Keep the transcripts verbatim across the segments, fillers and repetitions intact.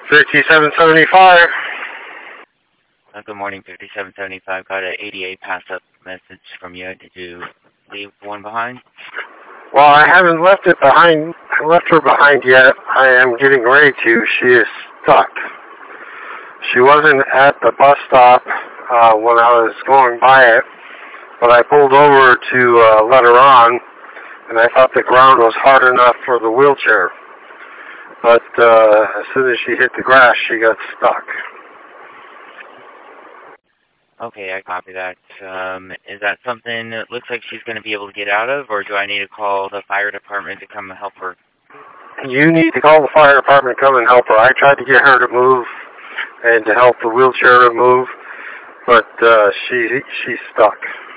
fifty-seven seventy-five. Uh, good morning, fifty-seven seventy-five. Got an A D A pass-up message from you. Did you leave one behind? Well, I haven't left it behind. I left her behind yet. I am getting ready to. She is stuck. She wasn't at the bus stop uh, when I was going by it, but I pulled over to uh, let her on, and I thought the ground was hard enough for the wheelchair. But uh, as soon as she hit the grass, she got stuck. Okay, I copy that. Um, is that something that looks like she's going to be able to get out of, or do I need to call the fire department to come and help her? You need to call the fire department to come and help her. I tried to get her to move and to help the wheelchair to move, but uh, she she's stuck.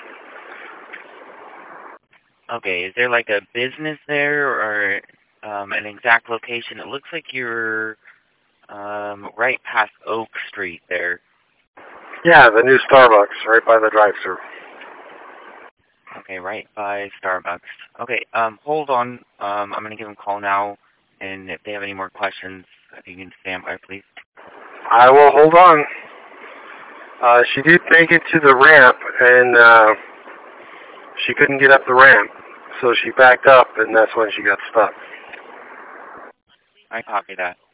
Okay, is there like a business there or um, an exact location? It looks like you're um, right past Oak Street there. Yeah, the new Starbucks right by the drive-thru. Okay, right by Starbucks. Okay, um, hold on. Um, I'm going to give them a call now, and if they have any more questions, if you can stand by, please. I will hold on. Uh, she did make it to the ramp, and uh, she couldn't get up the ramp, so she backed up, and that's when she got stuck. I copy that.